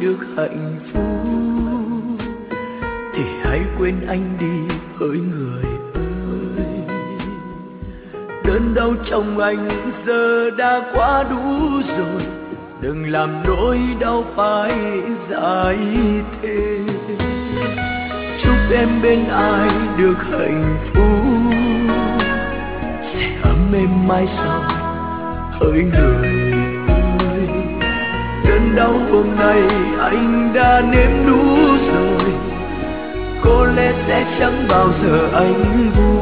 được hạnh phúc thì hãy quên anh đi hỡi người ơi. Đớn đau trong anh giờ đã quá đủ rồi, đừng làm nỗi đau phải dài thêm. Chúc em bên ai được hạnh phúc, sẽ ấm êm mãi sau hỡi người ơi. Đớn đau hôm nay anh đã nếm đủ rồi, có lẽ sẽ chẳng bao giờ anh vui.